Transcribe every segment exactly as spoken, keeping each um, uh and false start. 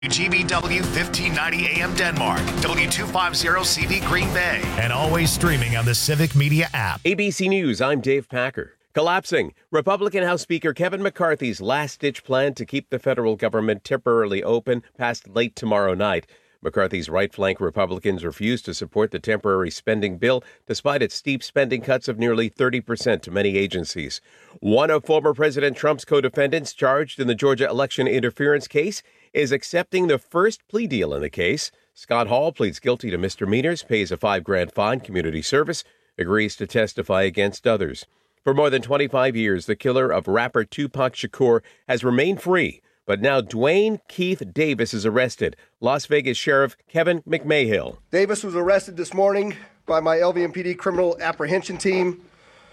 G B W fifteen ninety A M Denmark, W two fifty C V Green Bay, and always streaming on the Civic Media app. A B C News, I'm Dave Packer. Collapsing. Republican House Speaker Kevin McCarthy's last-ditch plan to keep the federal government temporarily open passed late tomorrow night. McCarthy's right-flank Republicans refused to support the temporary spending bill, despite its steep spending cuts of nearly thirty percent to many agencies. One of former President Trump's co-defendants charged in the Georgia election interference case is accepting the first plea deal in the case. Scott Hall pleads guilty to misdemeanors, pays a five grand fine, community service, agrees to testify against others. For more than twenty-five years, the killer of rapper Tupac Shakur has remained free. But now Dwayne Keith Davis is arrested. Las Vegas Sheriff Kevin McMahill. Davis was arrested this morning by my L V M P D criminal apprehension team.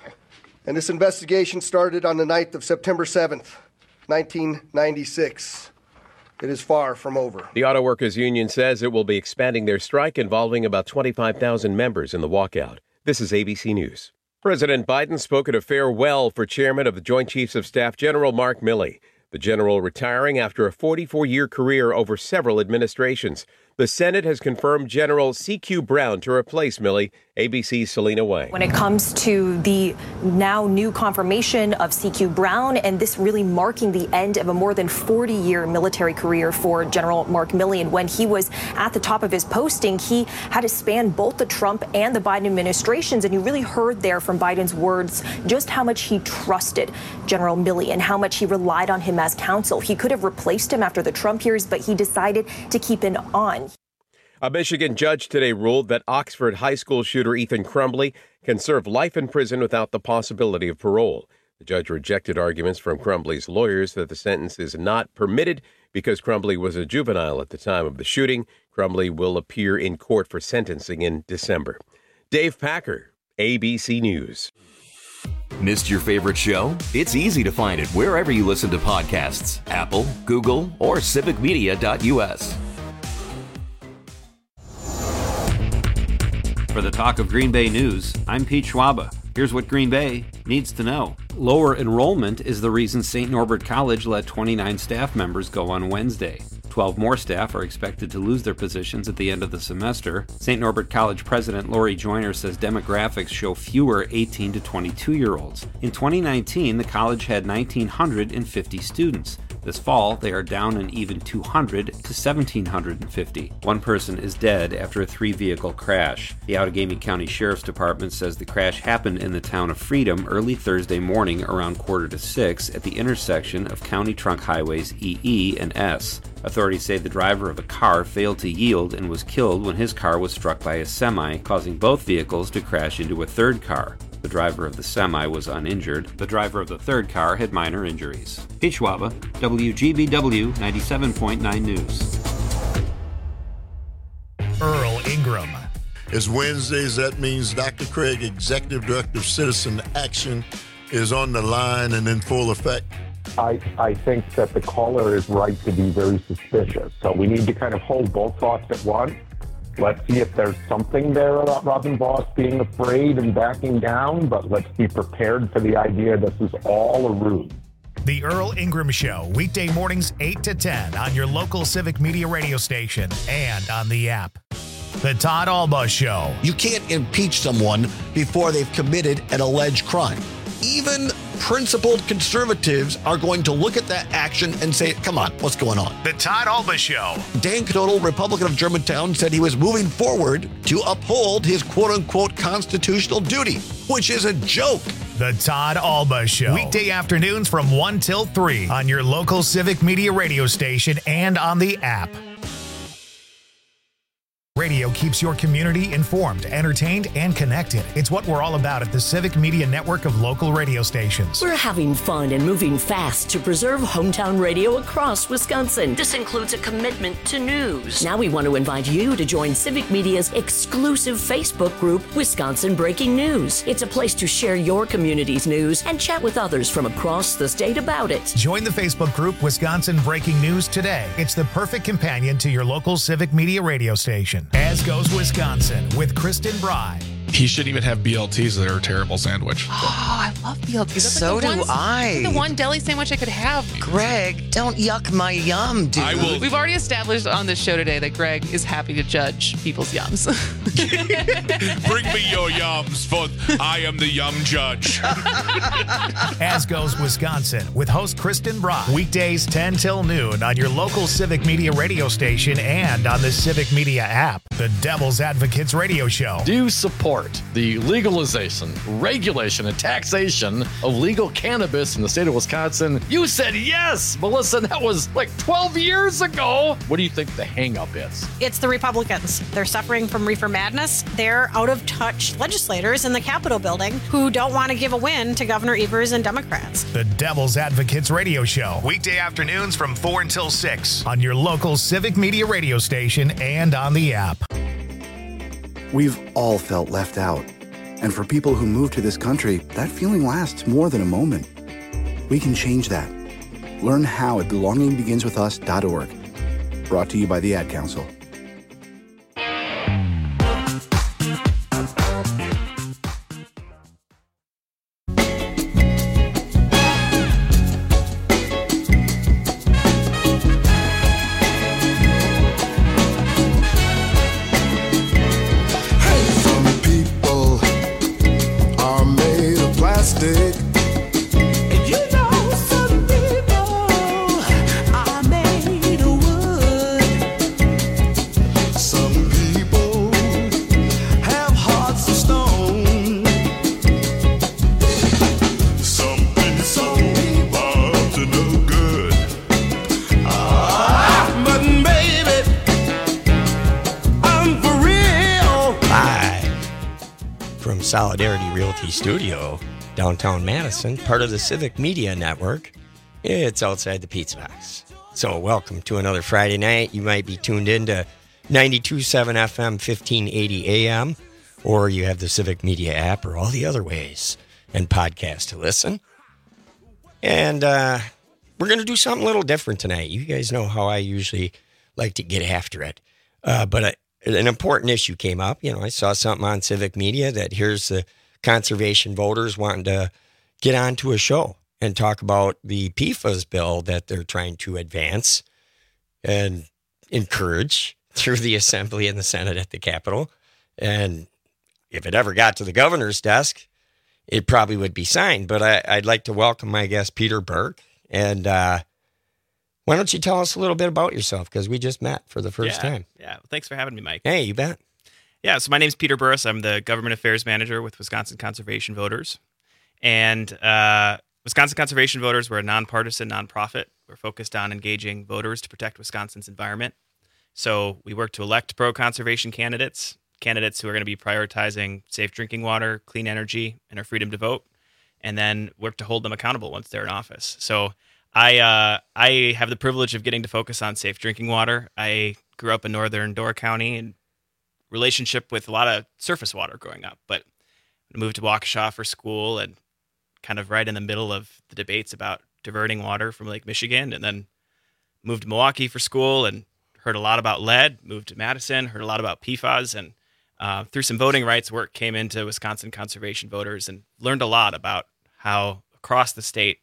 And this investigation started on the night of September seventh, nineteen ninety-six. It is far from over. The Auto Workers Union says it will be expanding their strike involving about twenty-five thousand members in the walkout. This is A B C News. President Biden spoke at a farewell for Chairman of the Joint Chiefs of Staff, General Mark Milley. The general retiring after a forty-four-year career over several administrations. The Senate has confirmed General C Q Brown to replace Milley. A B C's Selena Wang. When it comes to the now new confirmation of C Q Brown, and this really marking the end of a more than forty-year military career for General Mark Milley. And when he was at the top of his posting, he had to span both the Trump and the Biden administrations. And you really heard there from Biden's words just how much he trusted General Milley and how much he relied on him as counsel. He could have replaced him after the Trump years, but he decided to keep him on. A Michigan judge today ruled that Oxford high school shooter Ethan Crumbley can serve life in prison without the possibility of parole. The judge rejected arguments from Crumbley's lawyers that the sentence is not permitted because Crumbley was a juvenile at the time of the shooting. Crumbley will appear in court for sentencing in December. Dave Packer, A B C News. Missed your favorite show? It's easy to find it wherever you listen to podcasts. Apple, Google, or civic media dot U S. For the Talk of Green Bay News, I'm Pete Schwaba. Here's what Green Bay needs to know. Lower enrollment is the reason Saint Norbert College let twenty-nine staff members go on Wednesday. twelve more staff are expected to lose their positions at the end of the semester. Saint Norbert College President Lori Joyner says demographics show fewer eighteen to twenty-two-year-olds. In twenty nineteen, the college had one thousand nine hundred fifty students. This fall, they are down an even two hundred to one thousand seven hundred fifty. One person is dead after a three-vehicle crash. The Outagamie County Sheriff's Department says the crash happened in the town of Freedom early Thursday morning around quarter to six at the intersection of County Trunk Highways E E and S. Authorities say the driver of a car failed to yield and was killed when his car was struck by a semi, causing both vehicles to crash into a third car. The driver of the semi was uninjured. The driver of the third car had minor injuries. Pete Schwaba, W G B W ninety-seven point nine News. Earl Ingram. It's Wednesdays. That means Doctor Craig, Executive Director of Citizen Action, is on the line and in full effect. I, I think that the caller is right to be very suspicious. So we need to kind of hold both thoughts at once. Let's see if there's something there about Robin Voss being afraid and backing down, but let's be prepared for the idea this is all a ruse. The Earl Ingram Show, weekday mornings eight to ten on your local Civic Media radio station and on the app. The Todd Alba Show. You can't impeach someone before they've committed an alleged crime. Even principled conservatives are going to look at that action and say, come on, what's going on? The Todd Alba Show. Dan Knodel, Republican of Germantown, said he was moving forward to uphold his quote-unquote constitutional duty, which is a joke. The Todd Alba Show. Weekday afternoons from one till three on your local Civic Media radio station and on the app. Radio keeps your community informed, entertained, and connected. It's what we're all about at the Civic Media network of local radio stations. We're having fun and moving fast to preserve hometown radio across Wisconsin. This includes a commitment to news. Now we want to invite you to join Civic Media's exclusive Facebook group, Wisconsin Breaking News. It's a place to share your community's news and chat with others from across the state about it. Join the Facebook group, Wisconsin Breaking News, today. It's the perfect companion to your local Civic Media radio station. As goes Wisconsin with Kristen Bry. He should even have B L Ts that are a terrible sandwich. Oh, I love B L Ts. That's So like the do one, I. The one deli sandwich I could have. Greg, don't yuck my yum, dude. I will. We've already established on this show today that Greg is happy to judge people's yums. Bring me your yums, for I am the yum judge. As goes Wisconsin with host Kristen Brock. Weekdays ten till noon on your local Civic Media radio station and on the Civic Media app. The Devil's Advocates Radio Show. Do you support the legalization, regulation, and taxation of legal cannabis in the state of Wisconsin? You said yes, Melissa. That was like twelve years ago. What do you think the hang-up is? It's the Republicans. They're suffering from reefer madness. They're out-of-touch legislators in the Capitol building who don't want to give a win to Governor Evers and Democrats. The Devil's Advocates Radio Show. Weekday afternoons from four until six on your local Civic Media radio station and on the app. We've all felt left out. And for people who move to this country, that feeling lasts more than a moment. We can change that. Learn how at belonging begins with us dot org. Brought to you by the Ad Council. Solidarity Realty Studio, downtown Madison, part of the Civic Media Network. It's outside the Pizza Box. So welcome to another Friday night. You might be tuned in to ninety-two point seven F M, fifteen eighty A M, or you have the Civic Media app or all the other ways and podcast to listen. And uh, we're going to do something a little different tonight. You guys know how I usually like to get after it. Uh, but I, an important issue came up. You know, I saw something on Civic Media that here's the conservation voters wanting to get onto a show and talk about the P F A S bill that they're trying to advance and encourage through the Assembly and the Senate at the Capitol. And if it ever got to the governor's desk, it probably would be signed. But I, I'd like to welcome my guest, Peter Burke. And uh, why don't you tell us a little bit about yourself? Because we just met for the first yeah, time. Yeah, well, thanks for having me, Mike. Hey, you bet. Yeah, so my name's Peter Burris. I'm the Government Affairs Manager with Wisconsin Conservation Voters. And uh, Wisconsin Conservation Voters, we're a nonpartisan nonprofit. We're focused on engaging voters to protect Wisconsin's environment. So we work to elect pro-conservation candidates, candidates who are going to be prioritizing safe drinking water, clean energy, and our freedom to vote, and then work to hold them accountable once they're in office. So I uh, I have the privilege of getting to focus on safe drinking water. I grew up in northern Door County and relationship with a lot of surface water growing up, but I moved to Waukesha for school and kind of right in the middle of the debates about diverting water from Lake Michigan, and then moved to Milwaukee for school and heard a lot about lead, moved to Madison, heard a lot about P F A S, and uh, through some voting rights work came into Wisconsin Conservation Voters and learned a lot about how across the state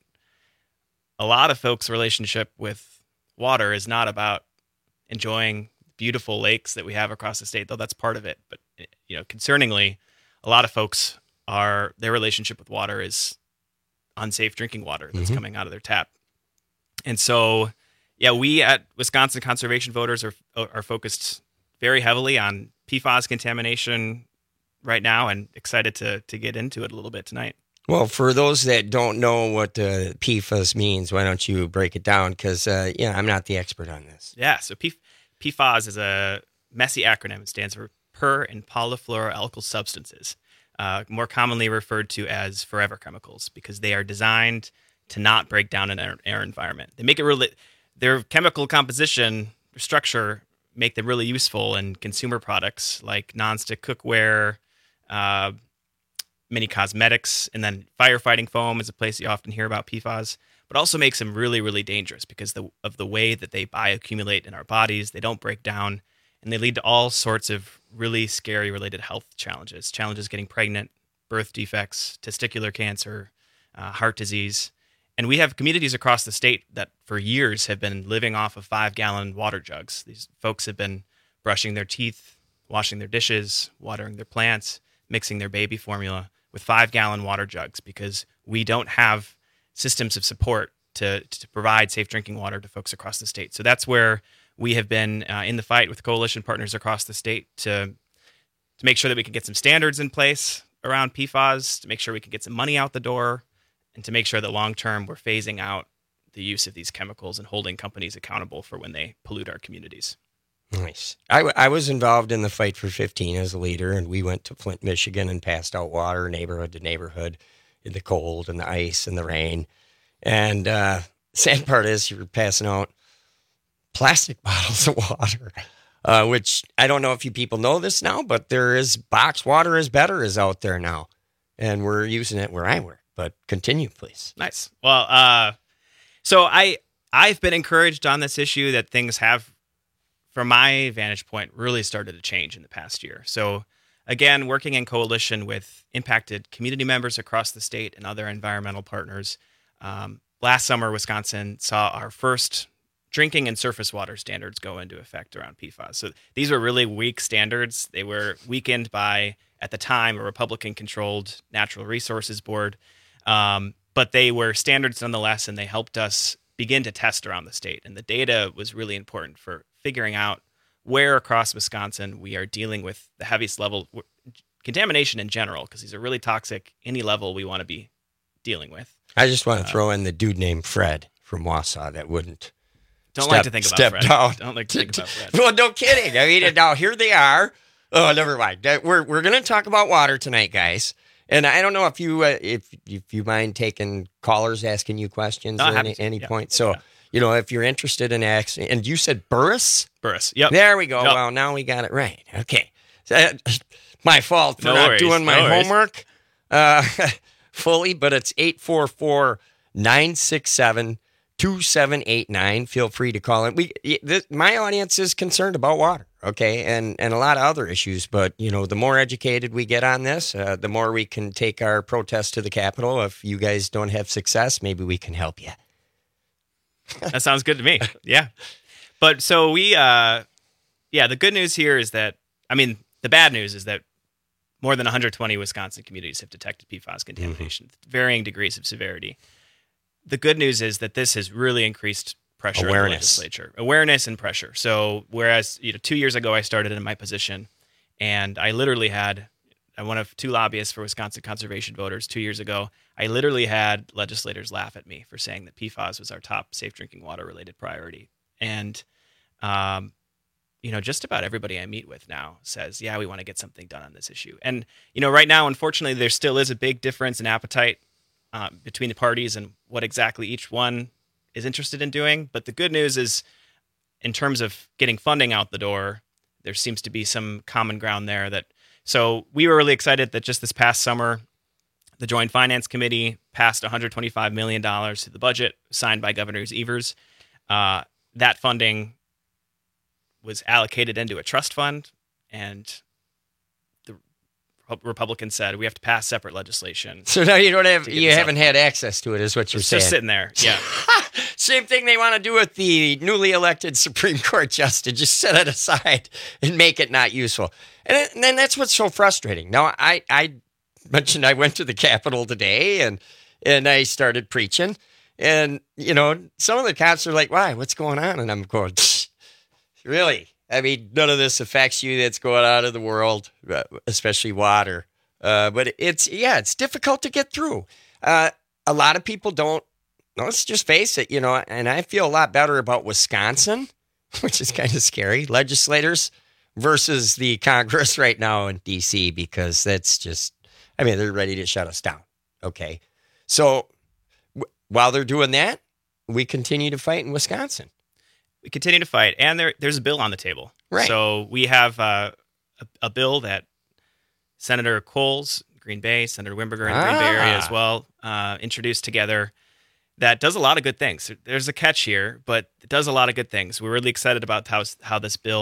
a lot of folks' relationship with water is not about enjoying beautiful lakes that we have across the state, though that's part of it. But, you know, concerningly, a lot of folks are, their relationship with water is unsafe drinking water that's mm-hmm. coming out of their tap. And so, yeah, we at Wisconsin Conservation Voters are are focused very heavily on P F A S contamination right now, and excited to to get into it a little bit tonight. Well, for those that don't know what uh, P F A S means, why don't you break it down? Because, uh, yeah, I'm not the expert on this. Yeah, so P- PFAS is a messy acronym. It stands for per and polyfluoroalkyl substances, uh, more commonly referred to as forever chemicals, because they are designed to not break down in our, our environment. They make it really, their chemical composition, their structure, make them really useful in consumer products like nonstick cookware, uh, many cosmetics, and then firefighting foam is a place you often hear about P FAS, but also makes them really, really dangerous because the, of the way that they bioaccumulate in our bodies. They don't break down, and they lead to all sorts of really scary related health challenges, challenges getting pregnant, birth defects, testicular cancer, uh, heart disease. And we have communities across the state that for years have been living off of five-gallon water jugs. These folks have been brushing their teeth, washing their dishes, watering their plants, mixing their baby formula with five-gallon water jugs because we don't have systems of support to, to provide safe drinking water to folks across the state. So that's where we have been uh, in the fight with coalition partners across the state to, to make sure that we can get some standards in place around P FAS, to make sure we can get some money out the door, and to make sure that long-term we're phasing out the use of these chemicals and holding companies accountable for when they pollute our communities. Nice. I, w- I was involved in the Fight for fifteen as a leader, and we went to Flint, Michigan, and passed out water neighborhood to neighborhood in the cold and the ice and the rain. And uh, sad part is you were passing out plastic bottles of water, uh, which I don't know if you people know this now, but there is box water is better is out there now, and we're using it where I work. But continue, please. Nice. Well, uh, so I I've been encouraged on this issue that things have, from my vantage point, really started to change in the past year. So again, working in coalition with impacted community members across the state and other environmental partners. Um, last summer, Wisconsin saw our first drinking and surface water standards go into effect around P FAS. So these were really weak standards. They were weakened by, at the time, a Republican-controlled Natural Resources Board. Um, but they were standards nonetheless, and they helped us begin to test around the state. And the data was really important for figuring out where across Wisconsin we are dealing with the heaviest level contamination in general, because these are really toxic, any level we want to be dealing with. I just want to uh, throw in the dude named Fred from Wausau that wouldn't Don't step, like to think about step Fred. Down. Don't like to think about Fred. Well, no kidding. I mean, now here they are. Oh, never mind. We're we're going to talk about water tonight, guys. And I don't know if you uh, if if you mind taking callers asking you questions No, at any, any yeah. point. So, yeah. you know, if you're interested in asking, and you said Burris? Burris, yep. There we go. Yep. Well, now we got it right. Okay. So, uh, my fault for No not worries. doing my No worries. homework uh, fully, but it's eight four four, nine six seven, two seven eight nine. Feel free to call in. We this, my audience is concerned about water. Okay, and, and a lot of other issues, but, you know, the more educated we get on this, uh, the more we can take our protest to the Capitol. If you guys don't have success, maybe we can help you. That sounds good to me. Yeah. But so we, uh, yeah, the good news here is that, I mean, the bad news is that more than one hundred twenty Wisconsin communities have detected P FAS contamination, mm-hmm. varying degrees of severity. The good news is that this has really increased pressure Awareness. in the legislature, awareness and pressure. So whereas, you know, two years ago I started in my position, and I literally had, I'm one of two lobbyists for Wisconsin Conservation Voters. Two years ago, I literally had legislators laugh at me for saying that P FAS was our top safe drinking water related priority. And, um, you know, just about everybody I meet with now says, yeah, we want to get something done on this issue. And, you know, right now, unfortunately, there still is a big difference in appetite uh, between the parties and what exactly each one is interested in doing. But the good news is, in terms of getting funding out the door, there seems to be some common ground there. That so we were really excited that just this past summer, the Joint Finance Committee passed one hundred twenty-five million dollars to the budget signed by Governor Evers. Uh, that funding was allocated into a trust fund, and the Republicans said we have to pass separate legislation. So now you don't have, you haven't had access to it, is what you're it's saying. Just sitting there, yeah. Same thing they want to do with the newly elected Supreme Court justice. Just set it aside and make it not useful. And then that's what's so frustrating. Now, I, I mentioned I went to the Capitol today, and and I started preaching. And, you know, some of the cops are like, why? What's going on? And I'm going, really? I mean, none of this affects you that's going on in the world, especially water. Uh, but it's, yeah, it's difficult to get through. Uh, a lot of people don't, let's just face it, you know, and I feel a lot better about Wisconsin, which is kind of scary, legislators versus the Congress right now in D C, because that's just, I mean, they're ready to shut us down. Okay. So w- while they're doing that, we continue to fight in Wisconsin. We continue to fight, and there, there's a bill on the table. Right. So we have uh, a, a bill that Senator Coles, Green Bay, Senator Wimberger in the Green Bay area as well, uh, introduced together that does a lot of good things. There's a catch here, but it does a lot of good things. We're really excited about how how this bill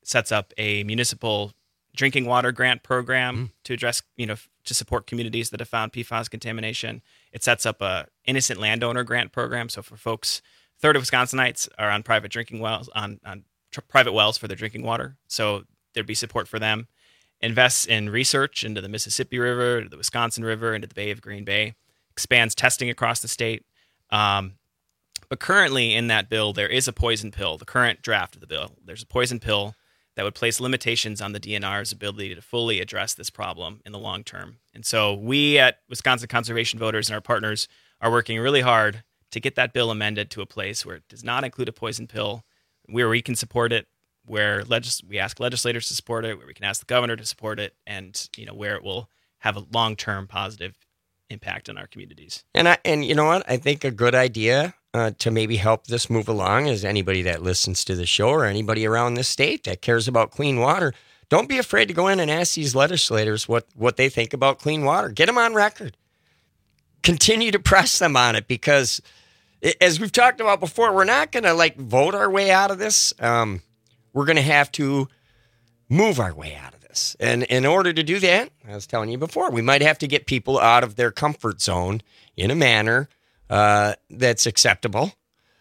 sets up a municipal drinking water grant program mm. to address, you know, to support communities that have found P FAS contamination. It sets up a innocent landowner grant program. So for folks, a third of Wisconsinites are on private drinking wells, on, on tr- private wells for their drinking water. So there'd be support for them. Invests in research into the Mississippi River, the Wisconsin River, into the Bay of Green Bay. Expands testing across the state. Um, but currently in that bill, there is a poison pill, the current draft of the bill. There's a poison pill that would place limitations on the D N R's ability to fully address this problem in the long term. And so we at Wisconsin Conservation Voters and our partners are working really hard to get that bill amended to a place where it does not include a poison pill, where we can support it, where legis- we ask legislators to support it, where we can ask the governor to support it, and you know where it will have a long-term positive impact on our communities. And I, and you know what? I think a good idea uh, to maybe help this move along is anybody that listens to the show or anybody around the state that cares about clean water. Don't be afraid to go in and ask these legislators what, what they think about clean water. Get them on record. Continue to press them on it because, as we've talked about before, we're not going to like vote our way out of this. Um, we're going to have to move our way out of this. And in order to do that, I was telling you before, we might have to get people out of their comfort zone in a manner uh, that's acceptable,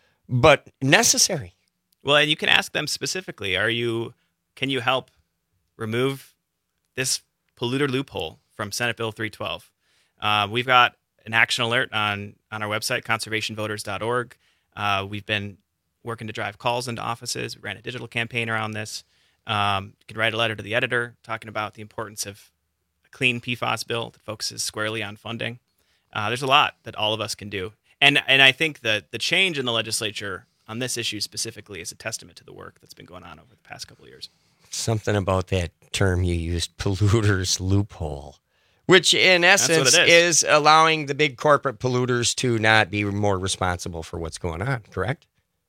but necessary. Well, and you can ask them specifically, are you, can you help remove this polluter loophole from Senate Bill three twelve? Uh, we've got an action alert on, on our website, conservation voters dot org. Uh, we've been working to drive calls into offices. We ran a digital campaign around this. Um, you can write a letter to the editor talking about the importance of a clean P FAS bill that focuses squarely on funding. Uh, there's a lot that all of us can do. And and I think that the change in the legislature on this issue specifically is a testament to the work that's been going on over the past couple of years. Something about that term you used, polluter's loophole, which in essence is. is allowing the big corporate polluters to not be more responsible for what's going on, correct?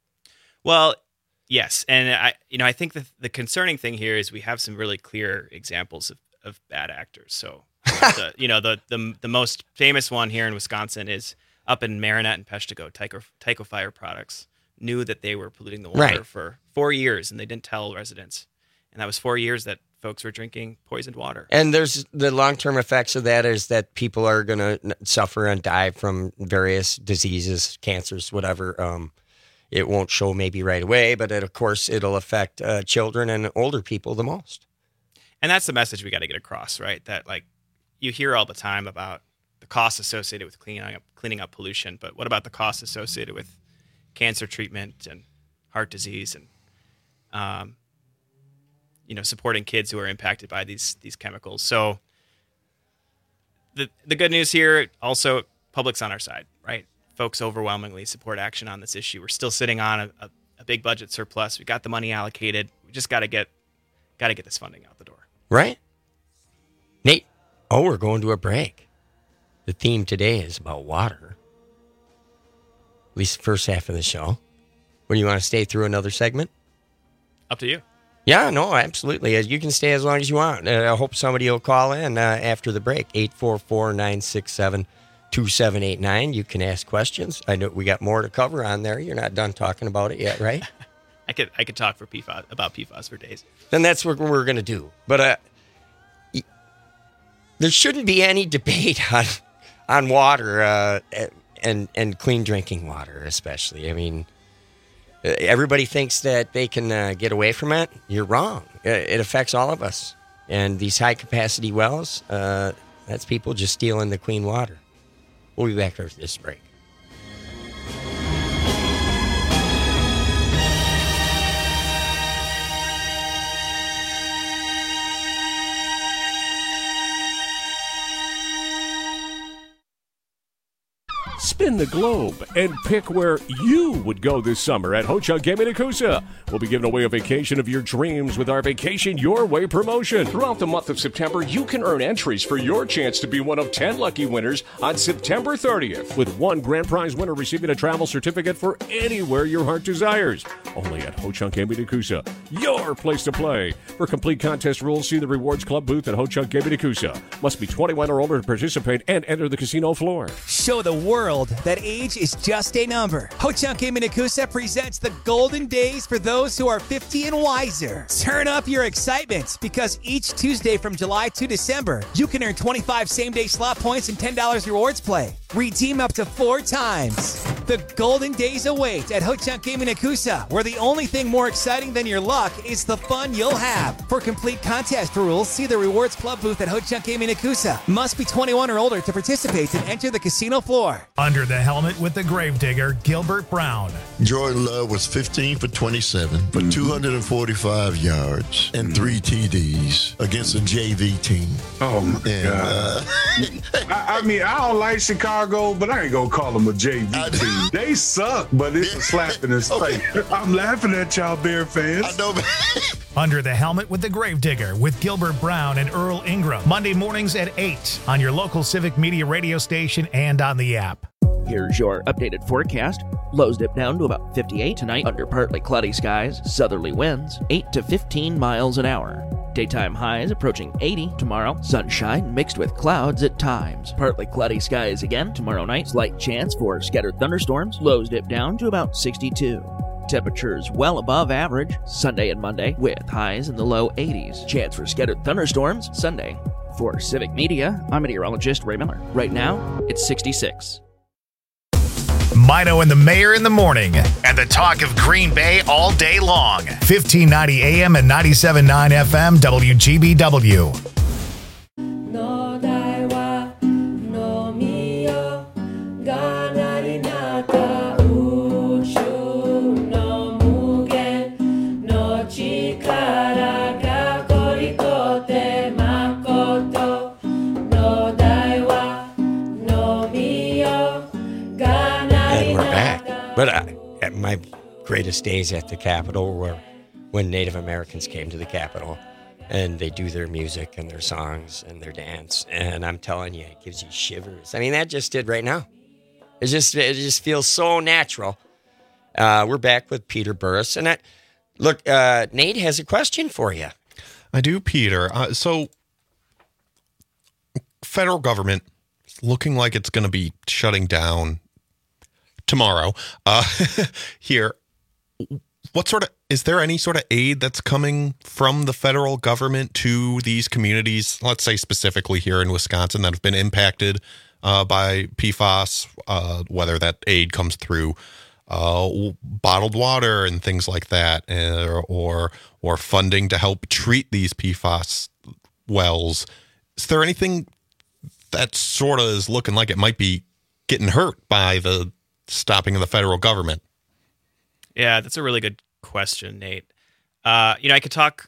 Well, yes. And I, you know, I think the, the concerning thing here is we have some really clear examples of, of bad actors. So, the, you know, the, the the most famous one here in Wisconsin is up in Marinette and Peshtigo, Tyco, Tyco Fire Products knew that they were polluting the water right. for four years and they didn't tell residents. And that was four years that folks were drinking poisoned water. And there's the long-term effects of that is that people are going to suffer and die from various diseases, cancers, whatever. Um, it won't show maybe right away, but it, of course, it'll affect uh, children and older people the most. And that's the message we got to get across, right? That like you hear all the time about the costs associated with cleaning up, cleaning up pollution, but what about the costs associated with cancer treatment and heart disease and um, you know, supporting kids who are impacted by these these chemicals. So the the good news here, also, public's on our side, right? Folks overwhelmingly support action on this issue. We're still sitting on a, a, a big budget surplus. We got the money allocated. We just got to get got to get this funding out the door. Right. Nate, oh, we're going to a break. The theme today is about water. At least the first half of the show. When you want to stay through another segment? Up to you. Yeah, no, absolutely. You can stay as long as you want. I hope somebody will call in uh, after the break. eight four four, nine six seven, two seven eight nine. You can ask questions. I know we got more to cover on there. You're not done talking about it yet, right? I could I could talk for P FAS about P FAS for days. Then that's what we're going to do. But uh, there shouldn't be any debate on on water uh, and and clean drinking water, especially. I mean, everybody thinks that they can uh, get away from it. You're wrong. It affects all of us. And these high-capacity wells, uh, that's people just stealing the clean water. We'll be back after this break. Spin the globe and pick where you would go this summer at Ho-Chunk Gaming Nakusa. We'll be giving away a vacation of your dreams with our Vacation Your Way promotion. Throughout the month of September, you can earn entries for your chance to be one of ten lucky winners on September thirtieth, with one grand prize winner receiving a travel certificate for anywhere your heart desires. Only at Ho-Chunk Gaming Nakusa, your place to play. For complete contest rules, see the Rewards Club booth at Ho-Chunk Gaming Nakusa. Must be twenty-one or older to participate and enter the casino floor. Show the world that age is just a number. Ho-Chunk Gaming Nakusa presents the golden days for those who are fifty and wiser. Turn up your excitement because each Tuesday from July to December, you can earn twenty-five same-day slot points and ten dollars rewards play. Redeem up to four times. The golden days await at Ho-Chunk Gaming Nakusa, where the only thing more exciting than your luck is the fun you'll have. For complete contest rules, see the Rewards Club booth at Ho-Chunk Gaming Nakusa. Must be twenty-one or older to participate and enter the casino floor. Under the helmet with the gravedigger, Gilbert Brown. Jordan Love was fifteen for twenty-seven for mm-hmm. two hundred forty-five yards and three T Ds against a J V team. Oh, my and, God. Uh, I, I mean, I don't like Chicago, but I ain't going to call them a J V team. They suck, but it's a slap in his okay. face. I'm laughing at y'all Bear fans. I know, man. Under the helmet with the gravedigger with Gilbert Brown and Earl Ingram. Monday mornings at eight on your local Civic Media radio station and on the app. Here's your updated forecast. Lows dip down to about fifty-eight tonight under partly cloudy skies. Southerly winds eight to fifteen miles an hour. Daytime highs approaching eighty tomorrow. Sunshine mixed with clouds at times. Partly cloudy skies again tomorrow night. Slight chance for scattered thunderstorms. Lows dip down to about sixty-two. Temperatures well above average Sunday and Monday with highs in the low eighties. Chance for scattered thunderstorms Sunday. For Civic Media, I'm meteorologist Ray Miller. Right now, it's sixty-six. Mino and the Mayor in the morning, and the talk of Green Bay all day long. fifteen ninety A M and ninety-seven point nine F M W G B W. But I, at my greatest days at the Capitol were when Native Americans came to the Capitol and they do their music and their songs and their dance. And I'm telling you, it gives you shivers. I mean, that just did right now. It just it just feels so natural. Uh, we're back with Peter Burris. And I, look, uh, Nate has a question for you. I do, Peter. Uh, so federal government looking like it's going to be shutting down tomorrow uh here. What sort of is there any sort of aid that's coming from the federal government to these communities, let's say specifically here in Wisconsin, that have been impacted uh by P F A S, uh whether that aid comes through uh bottled water and things like that, uh, or or funding to help treat these P F A S wells? Is there anything that sort of is looking like it might be getting hurt by the stopping of the federal government? Yeah, that's a really good question, Nate. Uh, you know, I could talk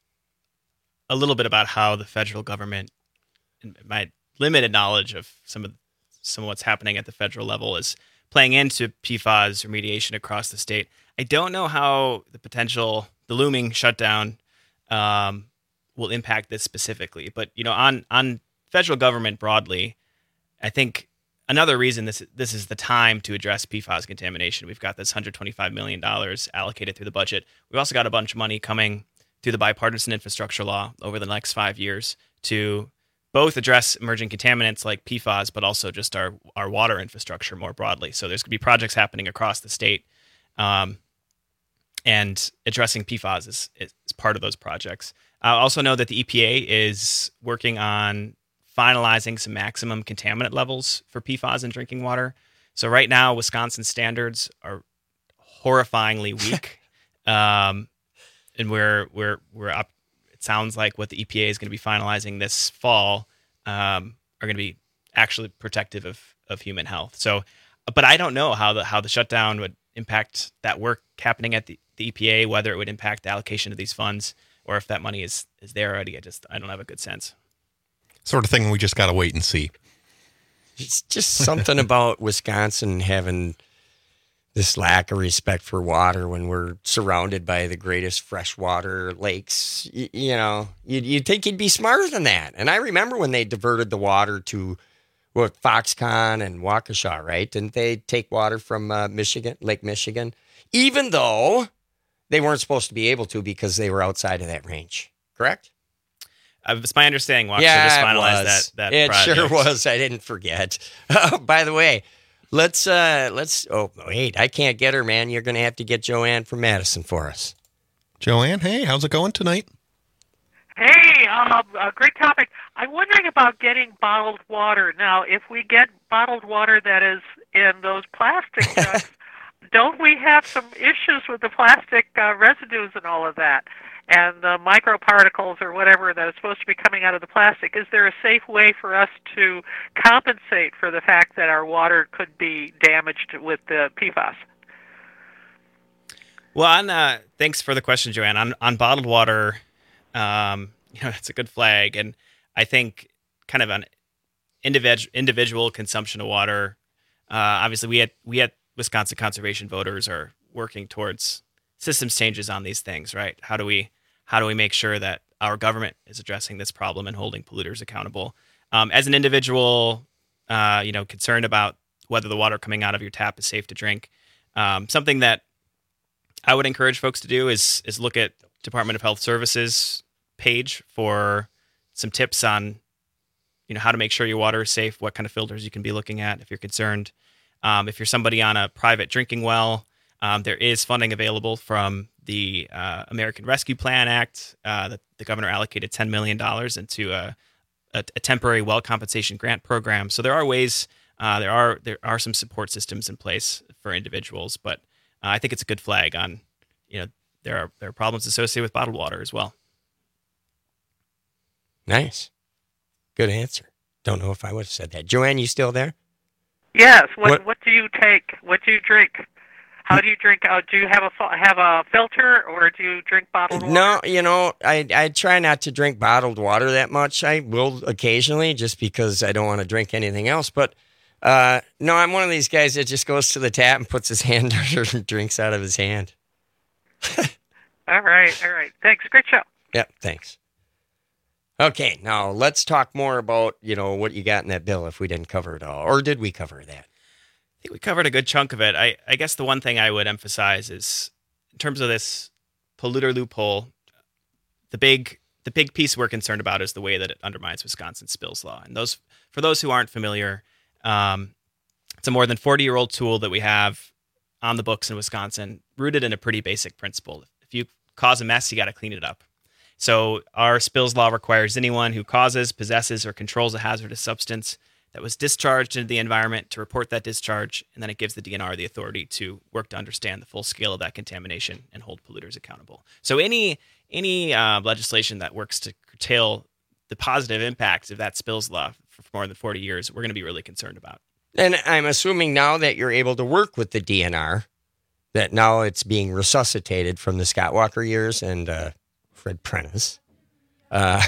a little bit about how the federal government, and my limited knowledge of some of some of what's happening at the federal level, is playing into P F A S remediation across the state. I don't know how the potential, the looming shutdown, um, will impact this specifically. But you know, on on federal government broadly, I think another reason this this is the time to address P F A S contamination. We've got this one hundred twenty-five million dollars allocated through the budget. We've also got a bunch of money coming through the bipartisan infrastructure law over the next five years to both address emerging contaminants like P F A S, but also just our, our water infrastructure more broadly. So there's going to be projects happening across the state, um, and addressing P F A S is, is part of those projects. I also know that the E P A is working on finalizing some maximum contaminant levels for P F A S in drinking water. So right now, Wisconsin standards are horrifyingly weak, um, and we're we're we're up. It sounds like what the E P A is going to be finalizing this fall um, are going to be actually protective of of human health. So, but I don't know how the how the shutdown would impact that work happening at the, the E P A, whether it would impact the allocation of these funds, or if that money is is there already. I just I don't have a good sense. Sort of thing we just got to wait and see. It's just something about Wisconsin having this lack of respect for water when we're surrounded by the greatest freshwater lakes. You, you know, you'd, you'd think you'd be smarter than that. And I remember when they diverted the water to what, Foxconn and Waukesha, right? Didn't they take water from uh, Michigan, Lake Michigan? Even though they weren't supposed to be able to because they were outside of that range, correct? Uh, it's my understanding Waukesha yeah, just finalized it was. that, that it project. sure was. I didn't forget. By the way, let's uh, let's. Oh wait, I can't get her, man. You're going to have to get Joanne from Madison for us. Joanne, hey, how's it going tonight? Hey, um, a great topic. I'm wondering about getting bottled water. Now, if we get bottled water that is in those plastic jugs, don't we have some issues with the plastic uh, residues and all of that, and the microparticles or whatever that is supposed to be coming out of the plastic? Is there a safe way for us to compensate for the fact that our water could be damaged with the P F A S? Well, on, uh, thanks for the question, Joanne. On, on bottled water, um, you know, that's a good flag. And I think kind of an individual individual consumption of water, uh, obviously we at, we at Wisconsin Conservation Voters are working towards systems changes on these things, right? How do we, how do we make sure that our government is addressing this problem and holding polluters accountable? Um, as an individual, uh, you know, concerned about whether the water coming out of your tap is safe to drink, um, something that I would encourage folks to do is is look at Department of Health Services page for some tips on, you know, how to make sure your water is safe, what kind of filters you can be looking at if you're concerned. Um, if you're somebody on a private drinking well, um, there is funding available from the uh, American Rescue Plan Act. Uh, the, the governor allocated ten million dollars into a, a, a temporary well compensation grant program. So there are ways, uh, there are there are some support systems in place for individuals, but Uh, I think it's a good flag on, you know, there are there are problems associated with bottled water as well. Nice. Good answer. Don't know if I would have said that. Joanne, you still there? Yes. What What- What do you take? What do you drink? How do you drink? Uh, do you have a fi- have a filter, or do you drink bottled water? No, you know, I, I try not to drink bottled water that much. I will occasionally just because I don't want to drink anything else. But uh, no, I'm one of these guys that just goes to the tap and puts his hand under and drinks out of his hand. All right. All right. Thanks. Great show. Yep, thanks. Okay, now let's talk more about, you know, what you got in that bill if we didn't cover it all. Or did we cover that? I think we covered a good chunk of it. I, I guess the one thing I would emphasize is, in terms of this polluter loophole, the big the big piece we're concerned about is the way that it undermines Wisconsin's spills law. And those for those who aren't familiar, um, it's a more than forty-year-old tool that we have on the books in Wisconsin, rooted in a pretty basic principle. If you cause a mess, you got to clean it up. So our spills law requires anyone who causes, possesses, or controls a hazardous substance that was discharged into the environment to report that discharge, and then it gives the D N R the authority to work to understand the full scale of that contamination and hold polluters accountable. So any any uh, legislation that works to curtail the positive impacts of that spills law for more than forty years, we're going to be really concerned about. And I'm assuming now that you're able to work with the D N R, that now it's being resuscitated from the Scott Walker years and uh, Fred Prentice. Uh,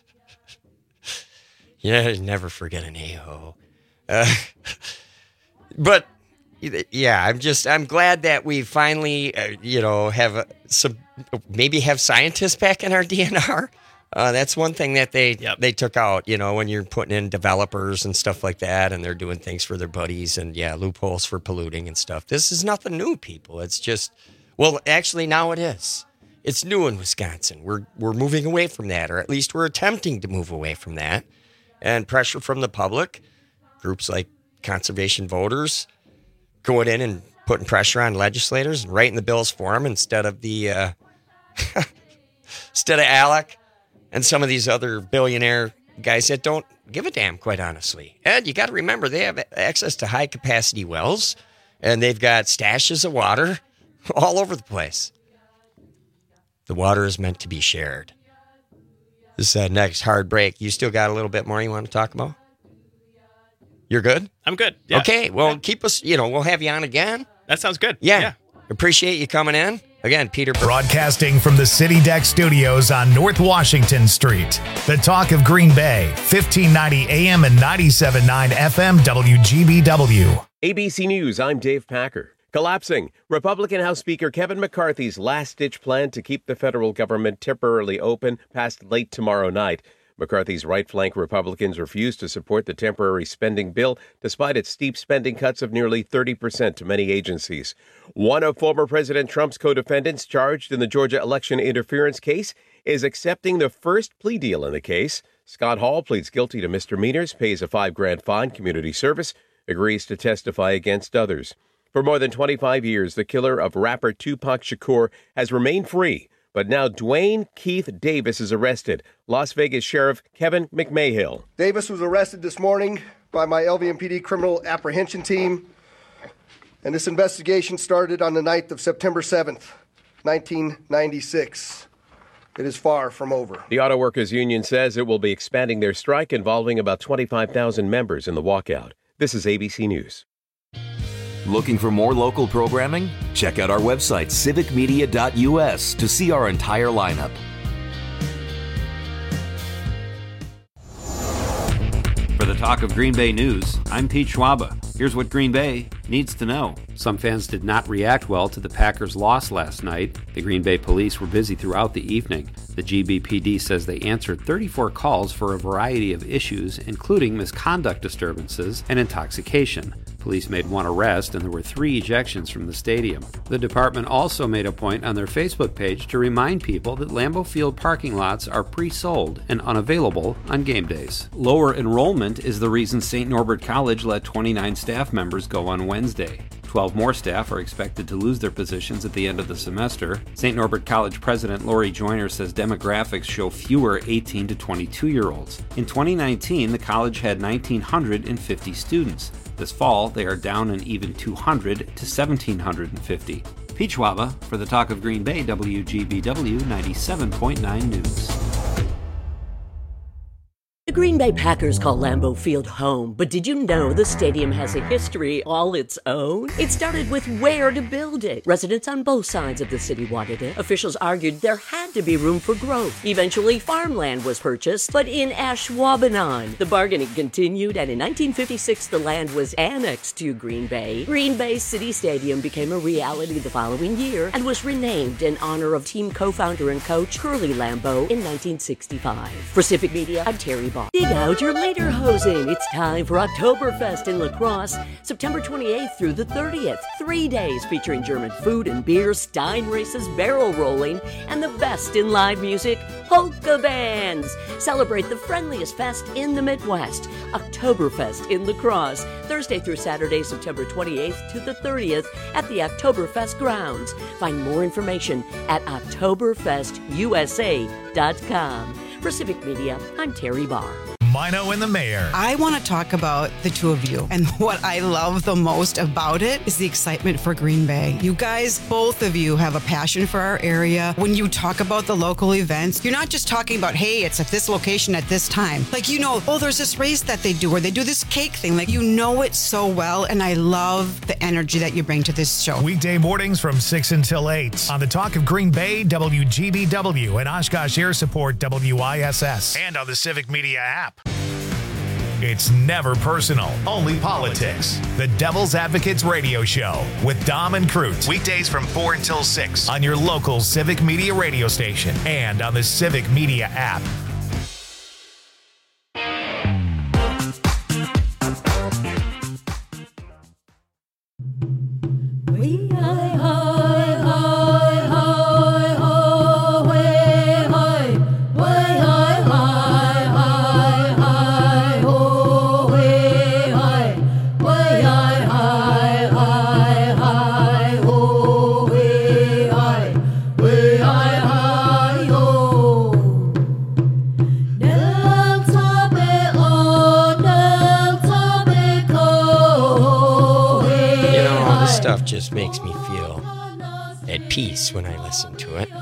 yeah, never forget an A-ho. Uh, but yeah, I'm just, I'm glad that we finally, uh, you know, have uh, some, maybe have scientists back in our D N R. Uh, that's one thing that they yep. they took out, you know, when you're putting in developers and stuff like that, and they're doing things for their buddies and, yeah, loopholes for polluting and stuff. This is nothing new, people. It's just, well, actually, now it is. It's new in Wisconsin. We're we're moving away from that, or at least we're attempting to move away from that. And pressure from the public, groups like Conservation Voters, going in and putting pressure on legislators and writing the bills for them instead of the, uh, instead of Alec. And some of these other billionaire guys that don't give a damn, quite honestly. And you got to remember, they have access to high-capacity wells, and they've got stashes of water all over the place. The water is meant to be shared. This is the next hard break. You still got a little bit more you want to talk about? You're good? I'm good. Yeah. Okay, well, keep us, you know, we'll have you on again. That sounds good. Yeah. yeah. Appreciate you coming in. Again, Peter. Broadcasting from the City Deck Studios on North Washington Street. The talk of Green Bay, fifteen ninety A M and ninety-seven point nine F M W G B W. A B C News, I'm Dave Packer. Collapsing. Republican House Speaker Kevin McCarthy's last-ditch plan to keep the federal government temporarily open passed late tomorrow night. McCarthy's right-flank Republicans refused to support the temporary spending bill, despite its steep spending cuts of nearly thirty percent to many agencies. One of former President Trump's co-defendants charged in the Georgia election interference case is accepting the first plea deal in the case. Scott Hall pleads guilty to misdemeanors, pays a five grand fine, community service. agrees to testify against others. For more than twenty-five years, the killer of rapper Tupac Shakur has remained free, but now Dwayne Keith Davis is arrested. Las Vegas Sheriff Kevin McMahill. Davis was arrested this morning by my L V M P D criminal apprehension team, and this investigation started on the night of September seventh, nineteen ninety-six. It is far from over. The Auto Workers Union says it will be expanding their strike involving about twenty-five thousand members in the walkout. This is A B C News. Looking for more local programming? Check out our website, civic media dot U S, to see our entire lineup. For the Talk of Green Bay News, I'm Pete Schwaba. Here's what Green Bay needs to know. Some fans did not react well to the Packers' loss last night. The Green Bay police were busy throughout the evening. The G B P D says they answered thirty-four calls for a variety of issues, including misconduct disturbances and intoxication. Police made one arrest and there were three ejections from the stadium. The department also made a point on their Facebook page to remind people that Lambeau Field parking lots are pre-sold and unavailable on game days. Lower enrollment is the reason Saint Norbert College let twenty-nine staff members go on Wednesday. twelve more staff are expected to lose their positions at the end of the semester. Saint Norbert College President Lori Joyner says demographics show fewer eighteen to twenty-two-year-olds. In twenty nineteen, the college had one thousand nine hundred fifty students. This fall, they are down an even two hundred to one thousand seven hundred fifty. Pete Schwaba for the Talk of Green Bay, W G B W ninety-seven point nine News. The Green Bay Packers call Lambeau Field home, but did you know the stadium has a history all its own? It started with where to build it. Residents on both sides of the city wanted it. Officials argued there had to be room for growth. Eventually, farmland was purchased, but in Ashwaubenon. The bargaining continued, and in nineteen fifty-six, the land was annexed to Green Bay. Green Bay City Stadium became a reality the following year and was renamed in honor of team co-founder and coach Curly Lambeau in nineteen sixty-five. For Civic Media, I'm Terry Barr. Dig out your lederhosen. It's time for Oktoberfest in La Crosse, September twenty-eighth through the thirtieth. Three days featuring German food and beer, Stein races, barrel rolling, and the best in live music, polka bands. Celebrate the friendliest fest in the Midwest, Oktoberfest in La Crosse, Thursday through Saturday, September twenty-eighth to the thirtieth at the Oktoberfest grounds. Find more information at oktoberfest u s a dot com. For Civic Media, I'm Terry Barr. Mino and the Mayor. I want to talk about the two of you. And what I love the most about it is the excitement for Green Bay. You guys, both of you, have a passion for our area. When you talk about the local events, you're not just talking about, hey, it's at this location at this time. Like, you know, oh, there's this race that they do, or they do this cake thing. Like, you know it so well. And I love the energy that you bring to this show. Weekday mornings from six until eight on the Talk of Green Bay, W G B W, and Oshkosh Air Support, W I S S, and on the Civic Media app. It's never personal, only politics. The Devil's Advocates Radio Show with Dom and Crute. Weekdays from four until six on your local Civic Media radio station and on the Civic Media app. Just makes me feel at peace when I listen to it.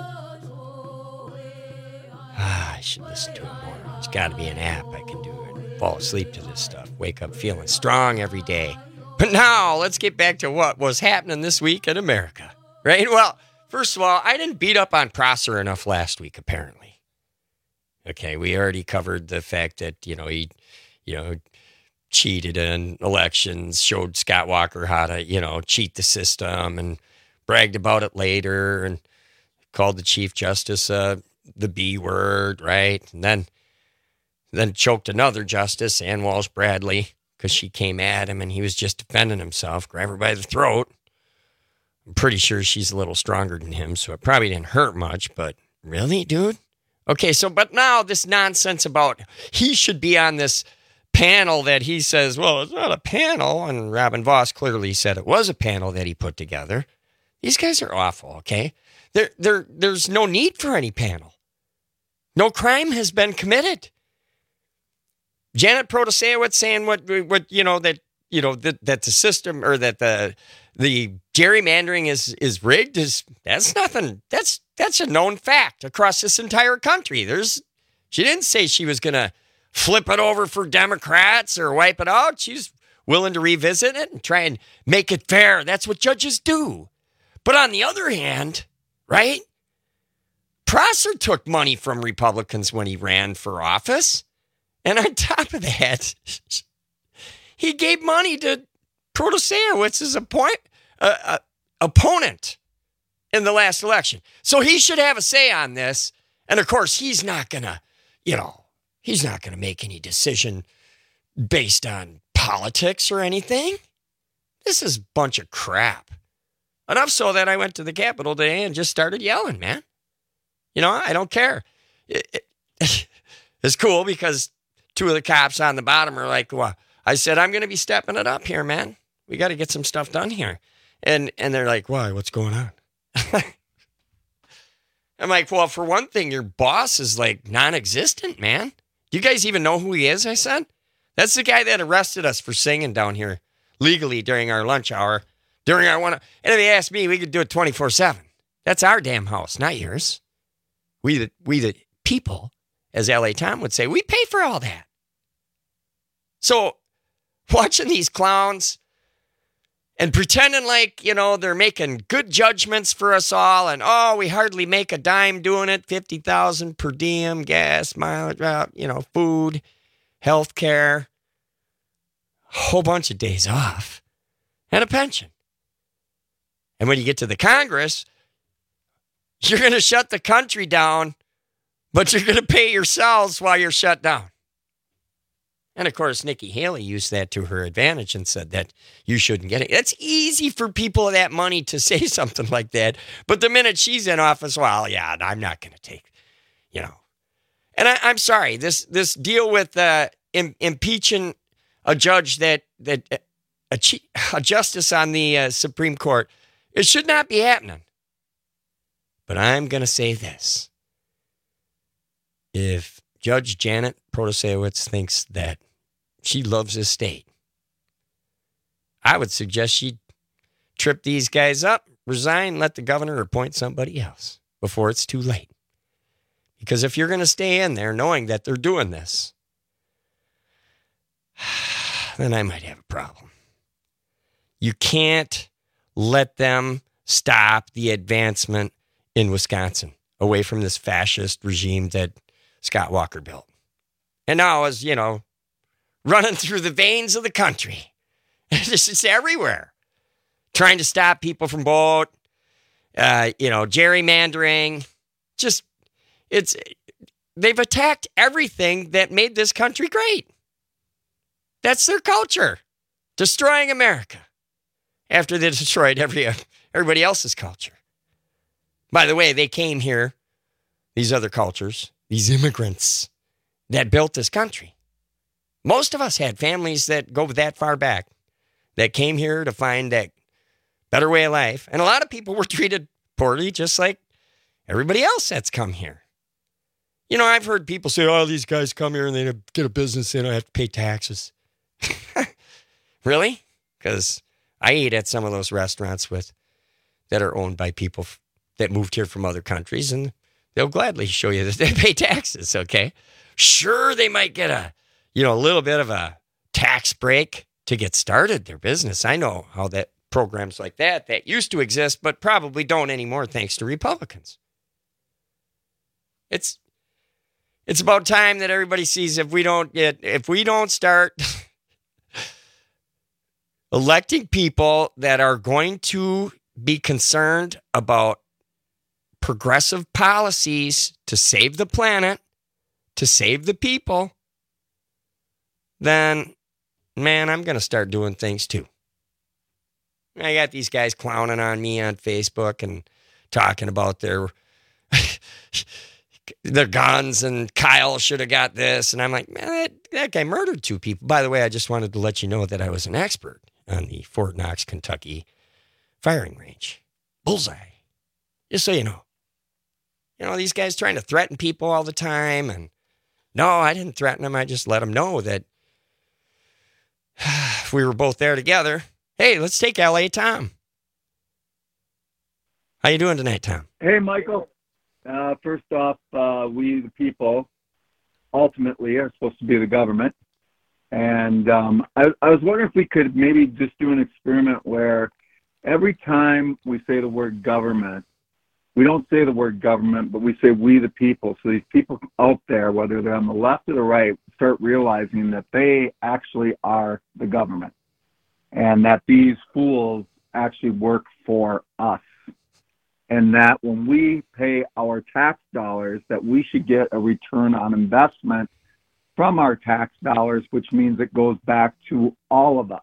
Ah, I should listen to it more. There's got to be an app I can do it. Fall asleep to this stuff. Wake up feeling strong every day. But now, let's get back to what was happening this week in America. Right? Well, first of all, I didn't beat up on Prosser enough last week, apparently. Okay, we already covered the fact that, you know, he, you know, cheated in elections, showed Scott Walker how to, you know, cheat the system and bragged about it later and called the Chief Justice uh, the B word, right? And then then choked another justice, Ann Walsh Bradley, because she came at him and he was just defending himself, grabbed her by the throat. I'm pretty sure she's a little stronger than him, so it probably didn't hurt much, but really, dude? Okay, so, but now this nonsense about he should be on this panel that he says, well, it's not a panel, and Robin Voss clearly said it was a panel that he put together. These guys are awful, okay? There, there, there's no need for any panel. No crime has been committed. Janet Protasiewicz saying what, what you know, that, you know, that, that the system or that the the gerrymandering is is rigged is that's nothing. That's that's a known fact across this entire country. There's she didn't say she was going to flip it over for Democrats or wipe it out. She's willing to revisit it and try and make it fair. That's what judges do. But on the other hand, right? Prosser took money from Republicans when he ran for office. And on top of that, he gave money to Protasiewicz's appoint, uh, uh, opponent in the last election. So he should have a say on this. And of course, he's not going to, you know, he's not going to make any decision based on politics or anything. This is a bunch of crap. Enough so that I went to the Capitol today and just started yelling, man. You know, I don't care. It, it, it's cool because two of the cops on the bottom are like, well, I said, I'm going to be stepping it up here, man. We got to get some stuff done here. And and they're like, why? What's going on? I'm like, well, for one thing, your boss is like non-existent, man. Do you guys even know who he is? I said, that's the guy that arrested us for singing down here legally during our lunch hour, during our one. And if they asked me, we could do it twenty-four seven. That's our damn house, not yours. We the, we the people, as L A Tom would say, we pay for all that. So watching these clowns and pretending like, you know, they're making good judgments for us all and, oh, we hardly make a dime doing it, fifty thousand dollars per diem, gas, mileage, you know, food, health care, a whole bunch of days off, and a pension. And when you get to the Congress, you're going to shut the country down, but you're going to pay yourselves while you're shut down. And, of course, Nikki Haley used that to her advantage and said that you shouldn't get it. It's easy for people with that money to say something like that. But the minute she's in office, well, yeah, I'm not going to take, you know. And I, I'm sorry, this this deal with uh, im- impeaching a judge that, that uh, a, chief, a justice on the uh, Supreme Court, it should not be happening. But I'm going to say this. If Judge Janet Protasiewicz thinks that she loves this state, I would suggest she trip these guys up, resign, let the governor appoint somebody else before it's too late. Because if you're going to stay in there knowing that they're doing this, then I might have a problem. You can't let them stop the advancement in Wisconsin away from this fascist regime that Scott Walker built. And now is, you know, running through the veins of the country. It's just everywhere. Trying to stop people from vote, uh, you know, gerrymandering. Just, it's, they've attacked everything that made this country great. That's their culture. Destroying America. After they destroyed every everybody else's culture. By the way, they came here, these other cultures, these immigrants that built this country. Most of us had families that go that far back, that came here to find that better way of life. And a lot of people were treated poorly, just like everybody else that's come here. You know, I've heard people say, oh, these guys come here and they get a business, they don't have to pay taxes. Really? Because I ate at some of those restaurants with that are owned by people that moved here from other countries, and they'll gladly show you that they pay taxes, okay? Sure, they might get a, you know, a little bit of a tax break to get started their business. I know how that programs like that, that used to exist, but probably don't anymore thanks to Republicans. It's it's about time that everybody sees if we don't get, if we don't start electing people that are going to be concerned about progressive policies to save the planet, to save the people, then, man, I'm going to start doing things too. I got these guys clowning on me on Facebook and talking about their their guns, and Kyle should have got this. And I'm like, man, that, that guy murdered two people. By the way, I just wanted to let you know that I was an expert on the Fort Knox, Kentucky firing range. Bullseye. Just so you know. You know, these guys trying to threaten people all the time. And no, I didn't threaten them. I just let them know that if we were both there together, hey, let's take L A Tom. How you doing tonight, Tom? Hey, Michael. Uh, first off, uh, we the people ultimately are supposed to be the government. And um, I, I was wondering if we could maybe just do an experiment where every time we say the word government, we don't say the word government, but we say we the people. So these people out there, whether they're on the left or the right, start realizing that they actually are the government and that these fools actually work for us. And that when we pay our tax dollars, that we should get a return on investment from our tax dollars, which means it goes back to all of us.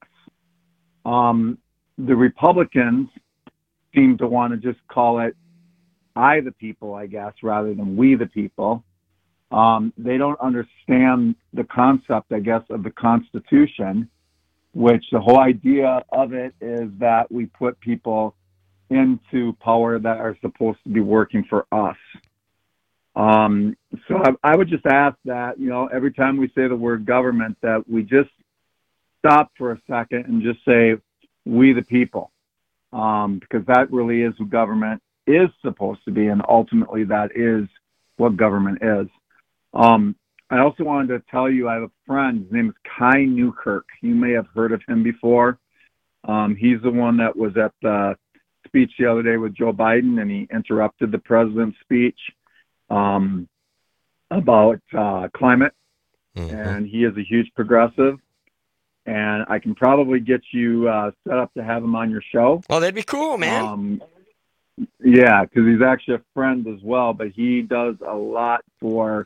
Um, the Republicans seem to want to just call it I the people, I guess, rather than we the people. Um, they don't understand the concept, I guess, of the Constitution, which the whole idea of it is that we put people into power that are supposed to be working for us. Um, so I, I would just ask that, you know, every time we say the word government, that we just stop for a second and just say, we the people, um, because that really is who government is supposed to be, and ultimately that is what government is. Um, I also wanted to tell you, I have a friend, his name is Kai Newkirk. You may have heard of him before. Um, he's the one that was at the speech the other day with Joe Biden, and he interrupted the president's speech um, about uh, climate. Mm-hmm. And he is a huge progressive. And I can probably get you uh, set up to have him on your show. Oh, that'd be cool, man. Um, yeah, because he's actually a friend as well, but he does a lot for,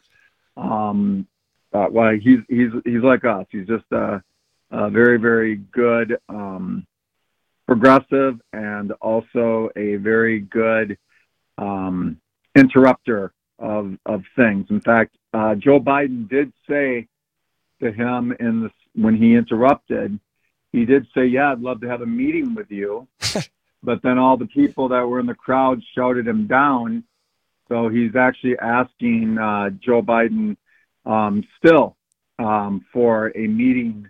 um, uh, well, he's, he's, he's like us. He's just a, a very, very good um, progressive, and also a very good um, interrupter of, of things. In fact, uh, Joe Biden did say to him in this, when he interrupted, he did say, yeah, I'd love to have a meeting with you. But then all the people that were in the crowd shouted him down. So he's actually asking uh, Joe Biden um, still um, for a meeting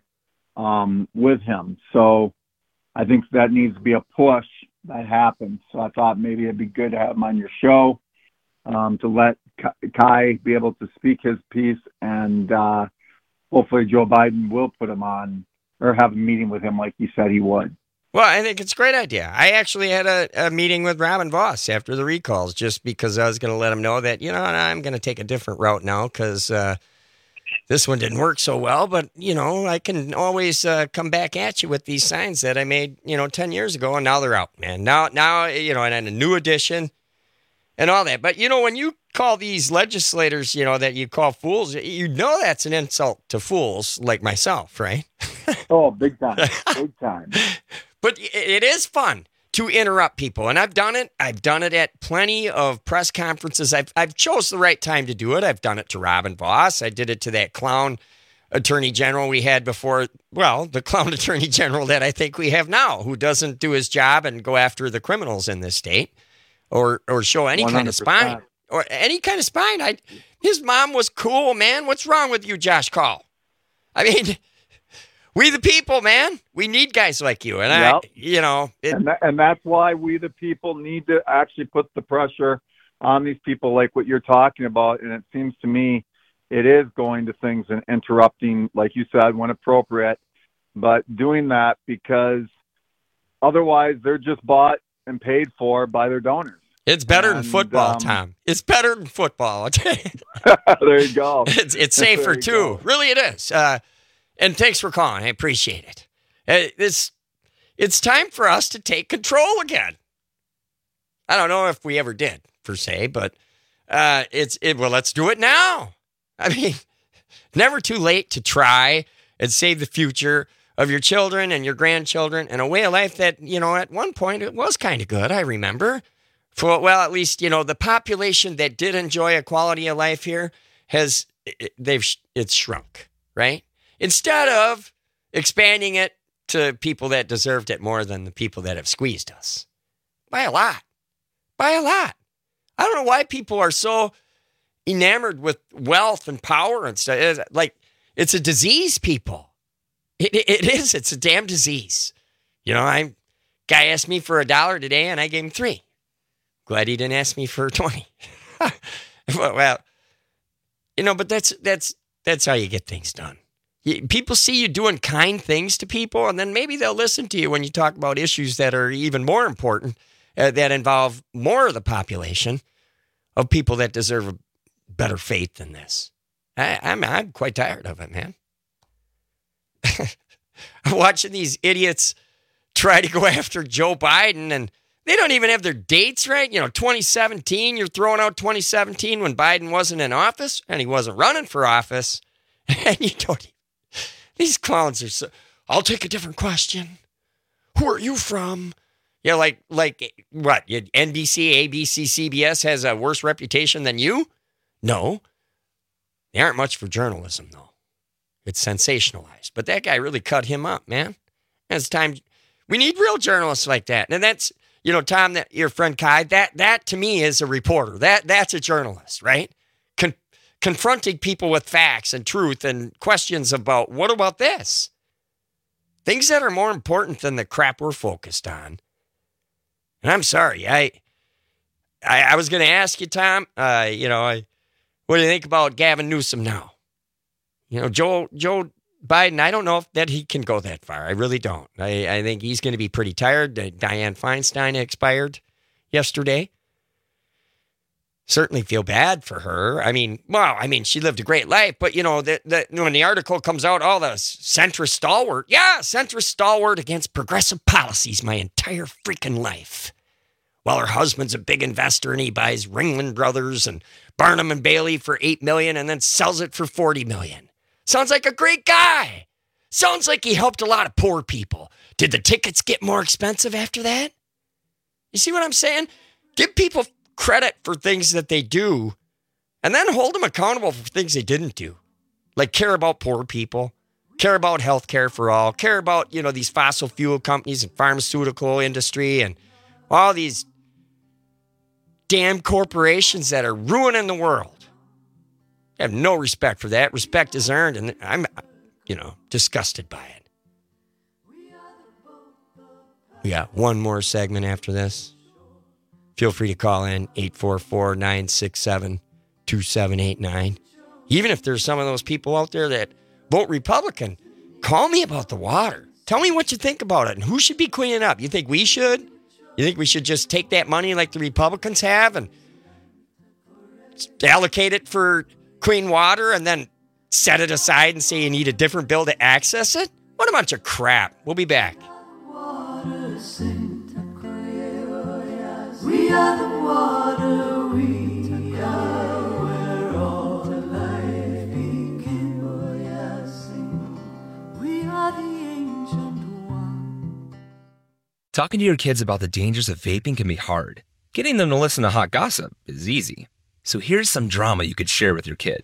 um, with him. So I think that needs to be a push that happens. So I thought maybe it'd be good to have him on your show um, to let Kai be able to speak his piece, and uh, hopefully Joe Biden will put him on or have a meeting with him like he said he would. Well, I think it's a great idea. I actually had a, a meeting with Robin Voss after the recalls, just because I was going to let him know that, you know, I'm going to take a different route now because uh, this one didn't work so well. But, you know, I can always uh, come back at you with these signs that I made, you know, ten years ago, and now they're out, man. Now, now you know, and then a new edition and all that. But, you know, when you call these legislators, you know, that you call fools, you know that's an insult to fools like myself, right? Oh, big time. Big time. But it is fun to interrupt people, and I've done it. I've done it at plenty of press conferences. I've I've chose the right time to do it. I've done it to Robin Voss. I did it to that clown attorney general we had before. Well, the clown attorney general that I think we have now, who doesn't do his job and go after the criminals in this state, or or show any one hundred percent kind of spine, or any kind of spine. I his mom was cool, man. What's wrong with you, Josh Call? I mean. We the people, man. We need guys like you. And yep. I, you know. It, and, that, and that's why we the people need to actually put the pressure on these people like what you're talking about. And it seems to me it is going to things and interrupting, like you said, when appropriate, but doing that because otherwise they're just bought and paid for by their donors. It's better and, than football, um, Tom. It's better than football. There you go. It's, it's safer, too. Go. Really, it is. Uh, And thanks for calling. I appreciate it. Uh, it's, it's time for us to take control again. I don't know if we ever did, per se, but uh, it's it. Well, let's do it now. I mean, never too late to try and save the future of your children and your grandchildren and a way of life that, you know, at one point it was kind of good, I remember. For, well, at least, you know, the population that did enjoy a quality of life here has, they've, it's shrunk, right? Instead of expanding it to people that deserved it more than the people that have squeezed us. By a lot. By a lot. I don't know why people are so enamored with wealth and power and stuff. It's like, it's a disease, people. It, it, it is. It's a damn disease. You know, I guy asked me for a dollar today and I gave him three. Glad he didn't ask me for twenty. well, well, you know, but that's that's that's how you get things done. You, people see you doing kind things to people, and then maybe they'll listen to you when you talk about issues that are even more important, uh, that involve more of the population of people that deserve a better fate than this. I, I'm I'm quite tired of it, man. I'm watching these idiots try to go after Joe Biden, and they don't even have their dates right. You know, twenty seventeen, you're throwing out twenty seventeen when Biden wasn't in office and he wasn't running for office. And you don't, these clowns are so, I'll take a different question. Who are you from? Yeah, like, like what? N B C, A B C, C B S has a worse reputation than you? No. They aren't much for journalism, though. It's sensationalized. But that guy really cut him up, man. And it's time. We need real journalists like that. And that's, you know, Tom, that your friend Kai, that that to me is a reporter. That that's a journalist, right? Con- confronting people with facts and truth and questions about, what about this? Things that are more important than the crap we're focused on. And I'm sorry, I I, I was going to ask you, Tom, uh, you know, I, what do you think about Gavin Newsom now? You know, Joe Joe Biden, I don't know if that he can go that far. I really don't. I, I think he's going to be pretty tired. Dianne Feinstein expired yesterday. Certainly feel bad for her. I mean, well, I mean, she lived a great life, but, you know, the, the, when the article comes out, all the centrist stalwart, yeah, centrist stalwart against progressive policies my entire freaking life. While her husband's a big investor and he buys Ringling Brothers and Barnum and Bailey for eight million dollars and then sells it for forty million dollars. Sounds like a great guy. Sounds like he helped a lot of poor people. Did the tickets get more expensive after that? You see what I'm saying? Give people credit for things that they do and then hold them accountable for things they didn't do. Like care about poor people, care about health care for all, care about, you know, these fossil fuel companies and pharmaceutical industry and all these damn corporations that are ruining the world. I have no respect for that. Respect is earned, and I'm, you know, disgusted by it. We got one more segment after this. Feel free to call in eight four four, nine six seven, two seven eight nine. Even if there's some of those people out there that vote Republican, call me about the water. Tell me what you think about it and who should be cleaning up. You think we should? You think we should just take that money like the Republicans have and allocate it for clean water and then set it aside and say you need a different bill to access it? What a bunch of crap. We'll be back. We are the water, we are where all life began. We are the ancient one. Talking to your kids about the dangers of vaping can be hard. Getting them to listen to hot gossip is easy. So here's some drama you could share with your kid.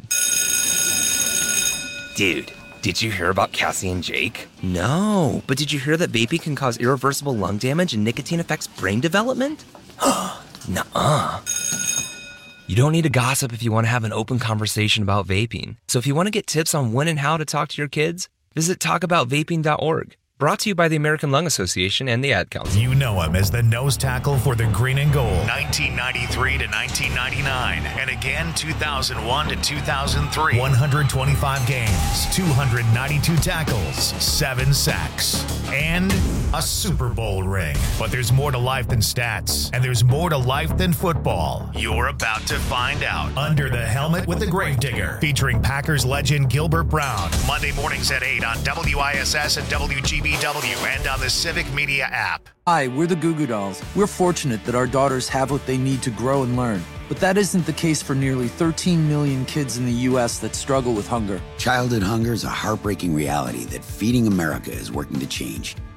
Dude, did you hear about Cassie and Jake? No, but did you hear that vaping can cause irreversible lung damage and nicotine affects brain development? Nuh-uh. You don't need to gossip if you want to have an open conversation about vaping. So if you want to get tips on when and how to talk to your kids, visit talk about vaping dot org. Brought to you by the American Lung Association and the Ad Council. You know him as the nose tackle for the Green and Gold, nineteen ninety-three to nineteen ninety-nine, and again two thousand one to two thousand three. one hundred twenty-five games, two hundred ninety-two tackles, seven sacks, and a Super Bowl ring. But there's more to life than stats, and there's more to life than football. You're about to find out. Under the Helmet with the Gravedigger, featuring Packers legend Gilbert Brown. Monday mornings at eight on W I S S and W G B W and on the Civic Media app. Hi, we're the Goo Goo Dolls. We're fortunate that our daughters have what they need to grow and learn. But that isn't the case for nearly thirteen million kids in the U S that struggle with hunger. Childhood hunger is a heartbreaking reality that Feeding America is working to change.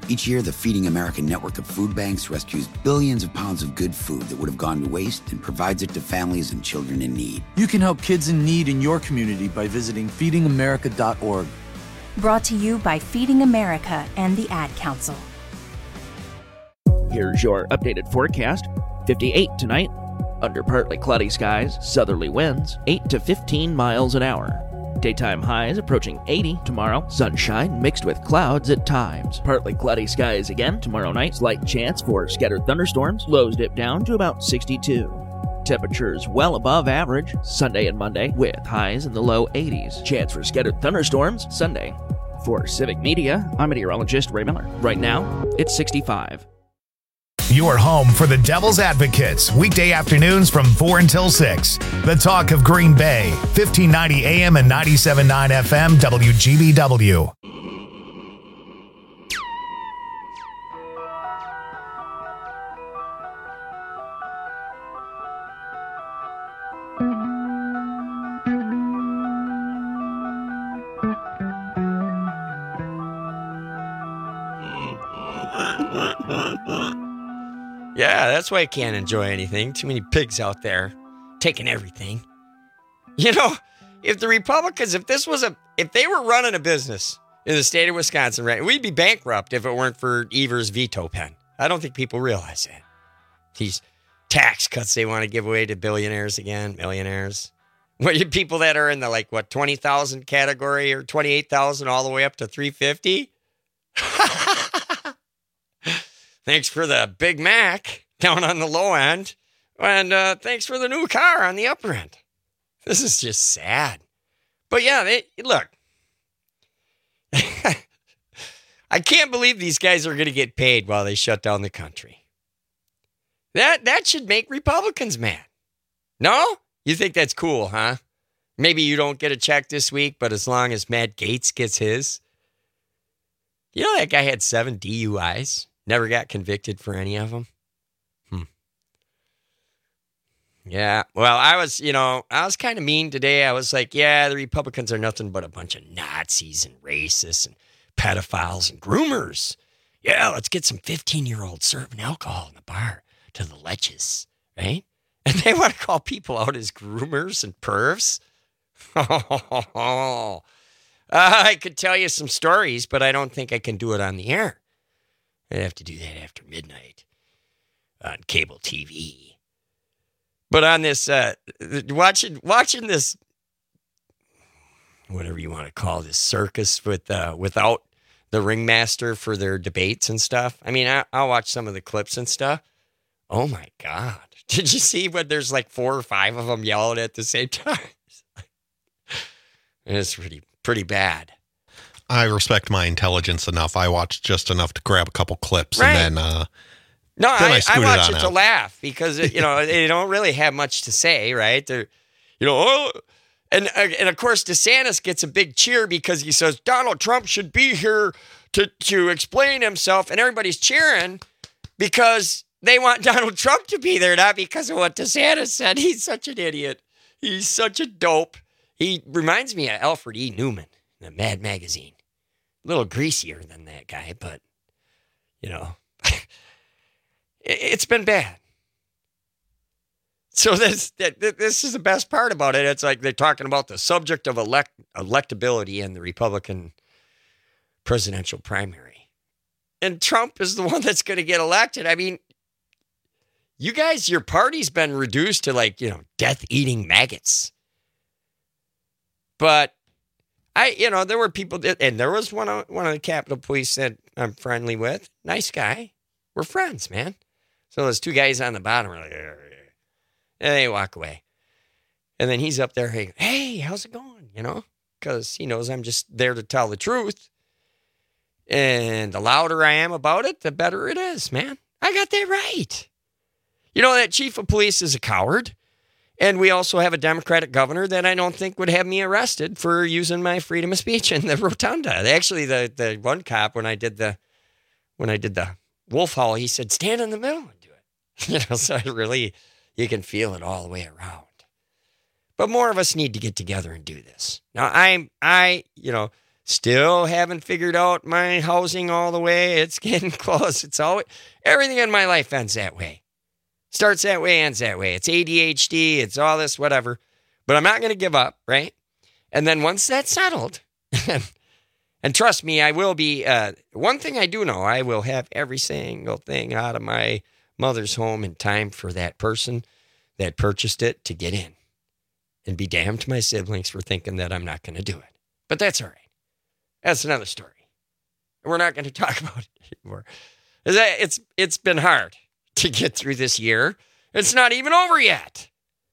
Each year, the Feeding America network of food banks rescues billions of pounds of good food that would have gone to waste and provides it to families and children in need. You can help kids in need in your community by visiting feeding america dot org. Brought to you by Feeding America and the Ad Council. Here's your updated forecast. fifty-eight tonight. Under partly cloudy skies, southerly winds, eight to fifteen miles an hour. Daytime highs approaching eighty tomorrow. Sunshine mixed with clouds at times. Partly cloudy skies again tomorrow night. Slight chance for scattered thunderstorms. Lows dip down to about sixty-two. Temperatures well above average Sunday and Monday with highs in the low eighties. Chance for scattered thunderstorms Sunday. For Civic Media, I'm meteorologist Ray Miller. Right now, it's sixty-five. Your home for the Devil's Advocates, weekday afternoons from four until six. The talk of Green Bay, fifteen ninety A M and ninety-seven point nine F M, W G B W. Yeah, that's why I can't enjoy anything. Too many pigs out there taking everything. You know, if the Republicans, if this was a, if they were running a business in the state of Wisconsin, right, we'd be bankrupt if it weren't for Evers' veto pen. I don't think people realize that. These tax cuts they want to give away to billionaires again, millionaires. What, you people that are in the, like, what, twenty thousand category or twenty-eight thousand all the way up to three fifty? Thanks for the Big Mac down on the low end. And uh, thanks for the new car on the upper end. This is just sad. But yeah, they, look. I can't believe these guys are going to get paid while they shut down the country. That, that should make Republicans mad. No? You think that's cool, huh? Maybe you don't get a check this week, but as long as Matt Gaetz gets his. You know that guy had seven D U Is? Never got convicted for any of them. Hmm. Yeah. Well, I was, you know, I was kind of mean today. I was like, yeah, the Republicans are nothing but a bunch of Nazis and racists and pedophiles and groomers. Yeah, let's get some fifteen-year-olds serving alcohol in the bar to the leches, right? And they want to call people out as groomers and pervs. Oh, I could tell you some stories, but I don't think I can do it on the air. I'd have to do that after midnight on cable T V. But on this, uh, watching watching this, whatever you want to call this circus with uh, without the ringmaster for their debates and stuff. I mean, I, I'll watch some of the clips and stuff. Oh my God! Did you see when there's like four or five of them yelling at the same time? It's pretty pretty bad. I respect my intelligence enough. I watched just enough to grab a couple clips right. and then uh No, then I, I, I watch it, it to out. laugh because, it, you know, they don't really have much to say, right? They're, you know, oh, and, and of course, DeSantis gets a big cheer because he says Donald Trump should be here to, to explain himself, and everybody's cheering because they want Donald Trump to be there, not because of what DeSantis said. He's such an idiot. He's such a dope. He reminds me of Alfred E. Newman, the Mad Magazine. A little greasier than that guy, but, you know, it's been bad. So this this is the best part about it. It's like they're talking about the subject of elect electability in the Republican presidential primary. And Trump is the one that's going to get elected. I mean, you guys, your party's been reduced to like, you know, death-eating maggots. But I, you know, there were people, that, and there was one of, one of the Capitol Police that I'm friendly with. Nice guy. We're friends, man. So there's two guys on the bottom. Like, and they walk away. And then he's up there, hey, hey, how's it going? You know, because he knows I'm just there to tell the truth. And the louder I am about it, the better it is, man. I got that right. You know, that chief of police is a coward. And we also have a Democratic governor that I don't think would have me arrested for using my freedom of speech in the rotunda. Actually, the the one cop, when I did the when I did the wolf howl, he said, stand in the middle and do it. You know, so I really, you can feel it all the way around. But more of us need to get together and do this. Now, I'm, I, you know, Still haven't figured out my housing all the way. It's getting close. It's always, everything in my life ends that way. Starts that way, ends that way. It's A D H D, it's all this, whatever. But I'm not going to give up, right? And then once that's settled, and trust me, I will be, uh, one thing I do know, I will have every single thing out of my mother's home in time for that person that purchased it to get in. And be damned to my siblings for thinking that I'm not going to do it. But that's all right. That's another story. We're not going to talk about it anymore. It's, it's been hard to get through this year. It's not even over yet.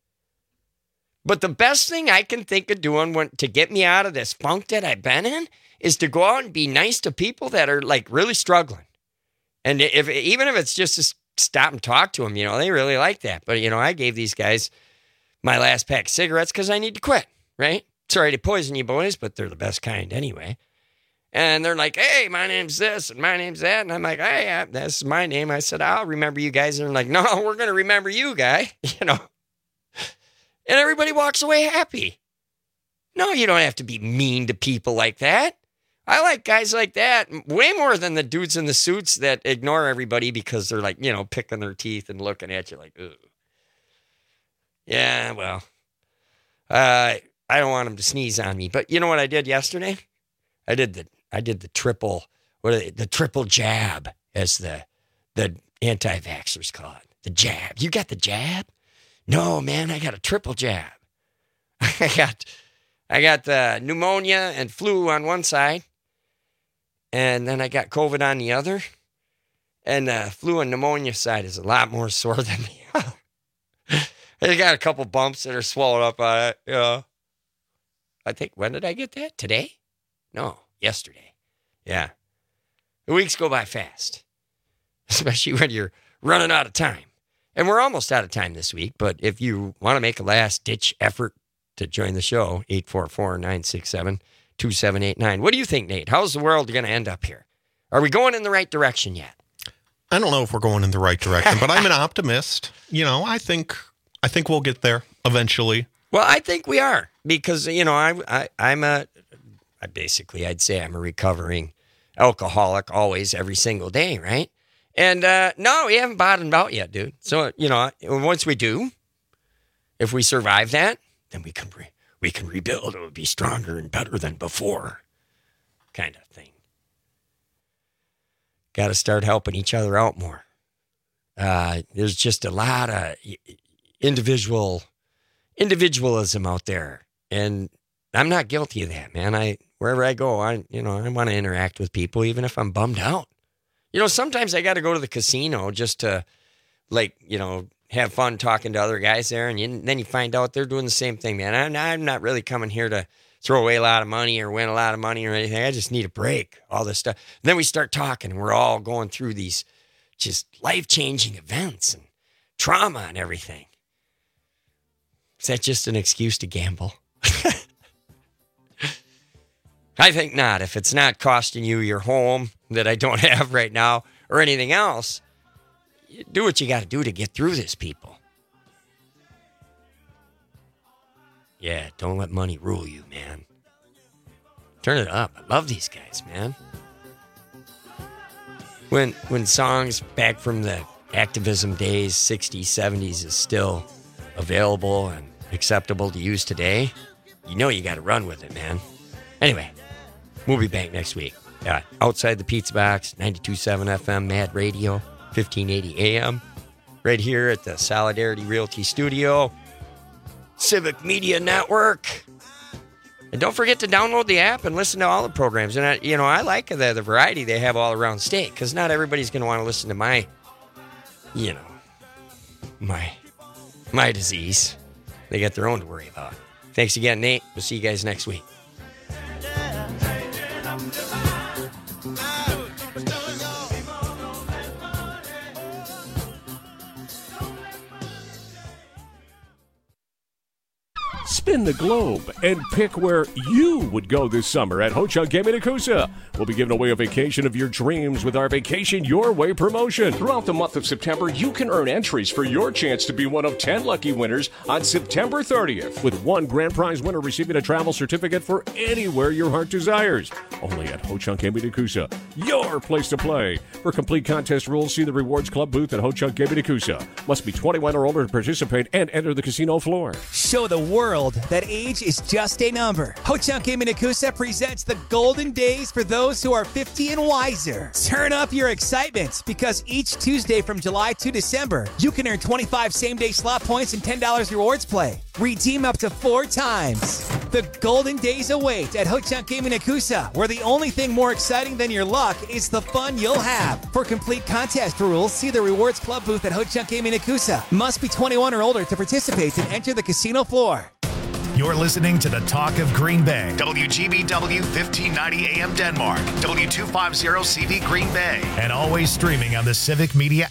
But the best thing I can think of doing when, to get me out of this funk that I've been in is to go out and be nice to people that are like really struggling. And if even if it's just to stop and talk to them, you know, they really like that. But, you know, I gave these guys my last pack of cigarettes because I need to quit, right? Sorry to poison you boys, but they're the best kind anyway. And they're like, hey, my name's this and my name's that. And I'm like, hey, yeah, that's my name. I said, I'll remember you guys. And they're like, no, we're going to remember you, guy. You know? And everybody walks away happy. No, you don't have to be mean to people like that. I like guys like that way more than the dudes in the suits that ignore everybody because they're like, you know, picking their teeth and looking at you like, ugh. Yeah, well, uh, I don't want them to sneeze on me. But you know what I did yesterday? I did the I did the triple what are they, the triple jab, as the the anti-vaxxers call it. The jab. You got the jab? No, man, I got a triple jab. I got I got the pneumonia and flu on one side, and then I got COVID on the other. And the flu and pneumonia side is a lot more sore than the other. I got a couple bumps that are swollen up on it. You know. I think, when did I get that? Today? No, yesterday. Yeah. The weeks go by fast, especially when you're running out of time. And we're almost out of time this week, but if you want to make a last-ditch effort to join the show, eight four four, nine six seven, two seven eight nine. What do you think, Nate? How's the world going to end up here? Are we going in the right direction yet? I don't know if we're going in the right direction, but I'm an optimist. You know, I think I think we'll get there eventually. Well, I think we are because, you know, I, I, I'm a, I basically, I'd say I'm a recovering alcoholic always, every single day, right? And uh, no, we haven't bottomed out yet, dude. So, you know, once we do, if we survive that, then we can re- we can rebuild. It will be stronger and better than before, kind of thing. Got to start helping each other out more. Uh, there's just a lot of individual individualism out there, and I'm not guilty of that, man. I wherever I go, I you know I want to interact with people, even if I'm bummed out. You know, sometimes I got to go to the casino just to, like, you know, have fun talking to other guys there, and, you, and then you find out they're doing the same thing, man. I'm, I'm not really coming here to throw away a lot of money or win a lot of money or anything. I just need a break, all this stuff. And then we start talking, and we're all going through these just life-changing events and trauma and everything. Is that just an excuse to gamble? I think not. If it's not costing you your home that I don't have right now or anything else, do what you got to do to get through this, people. Yeah, don't let money rule you, man. Turn it up. I love these guys, man. When when songs back from the activism days, sixties, seventies, is still available and acceptable to use today, you know you got to run with it, man. Anyway, we'll be back next week. Uh, outside the Pizza Box, ninety-two point seven F M, Mad Radio, fifteen eighty A M, right here at the Solidarity Realty Studio, Civic Media Network. And don't forget to download the app and listen to all the programs. And, I, you know, I like the, the variety they have all around state, because not everybody's going to want to listen to my, you know, my, my disease. They got their own to worry about. Thanks again, Nate. We'll see you guys next week. spin the globe and pick where you would go this summer at Ho-Chunk Gaming Nakusa. We'll be giving away a vacation of your dreams with our Vacation Your Way promotion. Throughout the month of September, you can earn entries for your chance to be one of ten lucky winners on September thirtieth, with one grand prize winner receiving a travel certificate for anywhere your heart desires. Only at Ho-Chunk Gaming Nakusa, your place to play. For complete contest rules, see the Rewards Club booth at Ho-Chunk Gaming Nakusa. Must be twenty-one or older to participate and enter the casino floor. Show the world that age is just a number. Ho-Chunk Gaming Nakusa presents the golden days for those who are fifty and wiser. Turn up your excitement, because each Tuesday from July to December, you can earn twenty-five same-day slot points and ten dollars rewards play. Redeem up to four times. The golden days await at Ho-Chunk Gaming Nakusa, where the only thing more exciting than your luck is the fun you'll have. For complete contest rules, see the Rewards Club booth at Ho-Chunk Gaming Nakusa. Must be twenty-one or older to participate and enter the casino floor. You're listening to the Talk of Green Bay. W G B W fifteen ninety A M Denmark. W two fifty C V Green Bay. And always streaming on the Civic Media